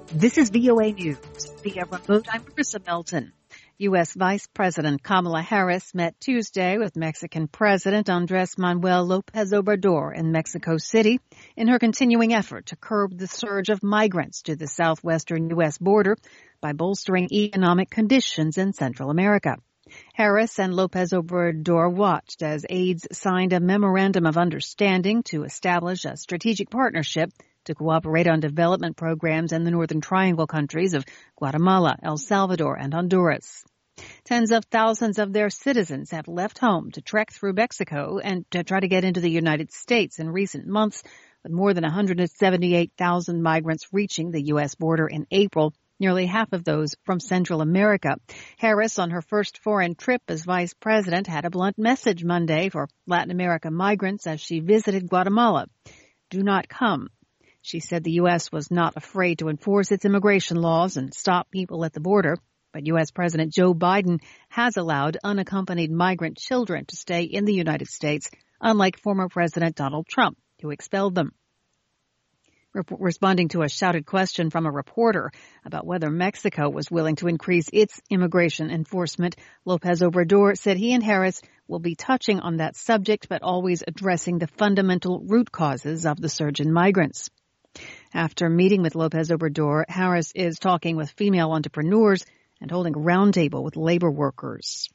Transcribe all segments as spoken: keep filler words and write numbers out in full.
This is V O A News. Via remote, I'm Marissa Melton. U S. Vice President Kamala Harris met Tuesday with Mexican President Andrés Manuel López Obrador in Mexico City in her continuing effort to curb the surge of migrants to the southwestern U S border by bolstering economic conditions in Central America. Harris and López Obrador watched as aides signed a memorandum of understanding to establish a strategic partnership to cooperate on development programs in the Northern Triangle countries of Guatemala, El Salvador, and Honduras. Tens of thousands of their citizens have left home to trek through Mexico and to try to get into the United States in recent months, with more than one hundred seventy-eight thousand migrants reaching the U S border in April, nearly half of those from Central America. Harris, on her first foreign trip as vice president, had a blunt message Monday for Latin American migrants as she visited Guatemala. Do not come. She said the U S was not afraid to enforce its immigration laws and stop people at the border, but U S. President Joe Biden has allowed unaccompanied migrant children to stay in the United States, unlike former President Donald Trump, who expelled them. Responding to a shouted question from a reporter about whether Mexico was willing to increase its immigration enforcement, López Obrador said he and Harris will be touching on that subject, but always addressing the fundamental root causes of the surge in migrants. After meeting with López Obrador, Harris is talking with female entrepreneurs and holding a roundtable with labor workers.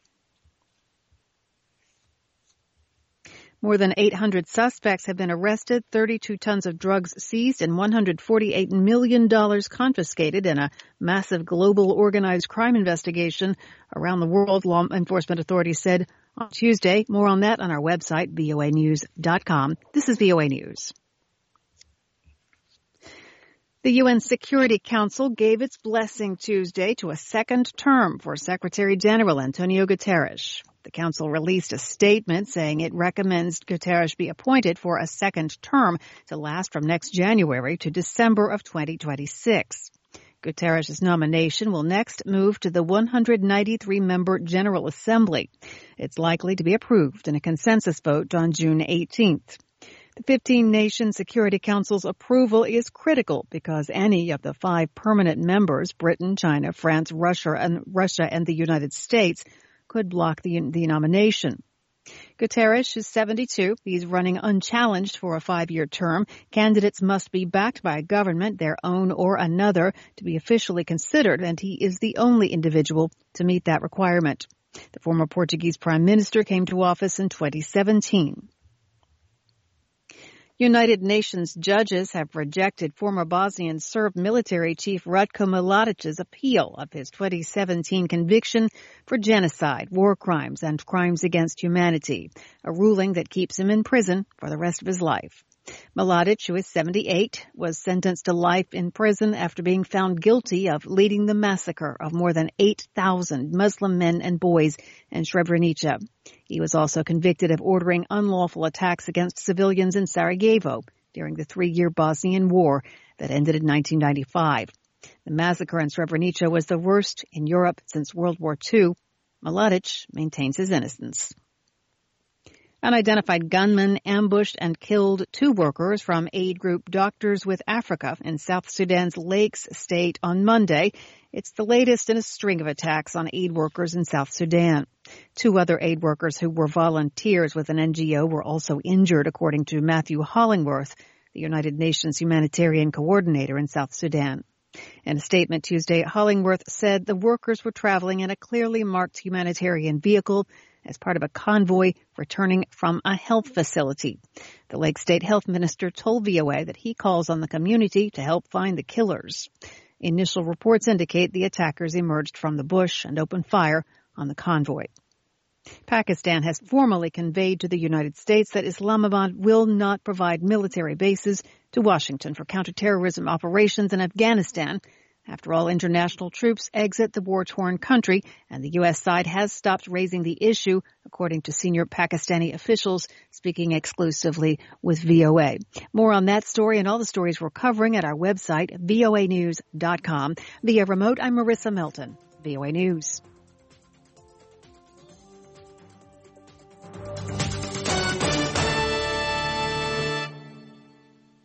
More than eight hundred suspects have been arrested, thirty-two tons of drugs seized, and one hundred forty-eight million dollars confiscated in a massive global organized crime investigation around the world, law enforcement authorities said on Tuesday. More on that on our website, V O A news dot com. This is V O A News. The U N Security Council gave its blessing Tuesday to a second term for Secretary General Antonio Guterres. The council released a statement saying it recommends Guterres be appointed for a second term to last from next January to December of twenty twenty-six. Guterres' nomination will next move to the one hundred ninety-three member General Assembly. It's likely to be approved in a consensus vote on June eighteenth. The fifteen-nation Security Council's approval is critical because any of the five permanent members, Britain, China, France, Russia, and Russia, and the United States, could block the, the nomination. Guterres is seventy-two. He's running unchallenged for a five-year term. Candidates must be backed by a government, their own or another, to be officially considered, and he is the only individual to meet that requirement. The former Portuguese prime minister came to office in twenty seventeen. United Nations judges have rejected former Bosnian Serb military chief Ratko Mladic's appeal of his twenty seventeen conviction for genocide, war crimes, and crimes against humanity, a ruling that keeps him in prison for the rest of his life. Mladic, who is seventy-eight, was sentenced to life in prison after being found guilty of leading the massacre of more than eight thousand Muslim men and boys in Srebrenica. He was also convicted of ordering unlawful attacks against civilians in Sarajevo during the three-year Bosnian War that ended in nineteen ninety-five. The massacre in Srebrenica was the worst in Europe since World War Two. Mladic maintains his innocence. Unidentified gunmen ambushed and killed two workers from aid group Doctors with Africa in South Sudan's Lakes State on Monday. It's the latest in a string of attacks on aid workers in South Sudan. Two other aid workers who were volunteers with an N G O were also injured, according to Matthew Hollingworth, the United Nations humanitarian coordinator in South Sudan. In a statement Tuesday, Hollingworth said the workers were traveling in a clearly marked humanitarian vehicle as part of a convoy returning from a health facility. The Lake State Health Minister told V O A that he calls on the community to help find the killers. Initial reports indicate the attackers emerged from the bush and opened fire on the convoy. Pakistan has formally conveyed to the United States that Islamabad will not provide military bases to Washington for counterterrorism operations in Afghanistan. After all, international troops exit the war-torn country, and the U S side has stopped raising the issue, according to senior Pakistani officials speaking exclusively with V O A. More on that story and all the stories we're covering at our website, V O A news dot com. Via remote, I'm Marissa Melton, V O A News.